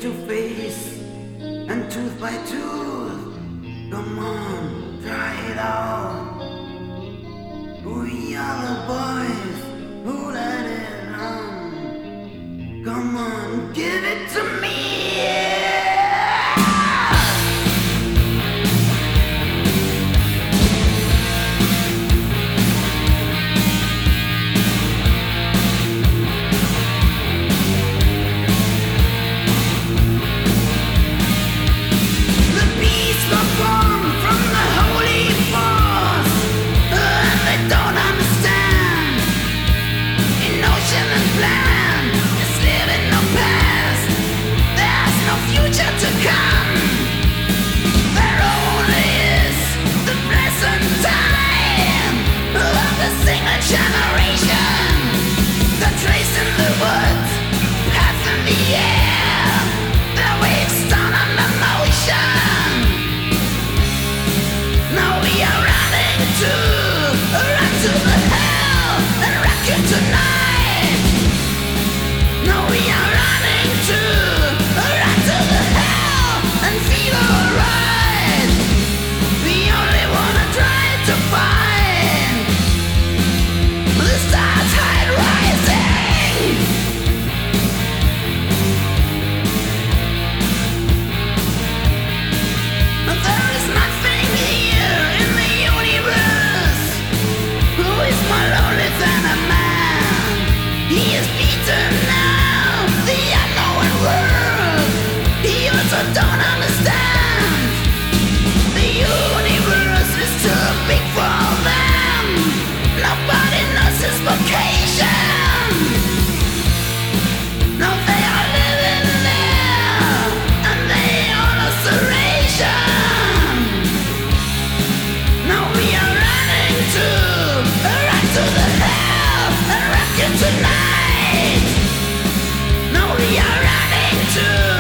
to face and tooth by tooth. Come on, try it out. We are the boys who let it run. Come on, give it to me. Don't understand. The universe is too big for them. Nobody knows his vocation. No, they are living there, and they are laceration. Now we are running to the hell and rock it tonight. Now we are running to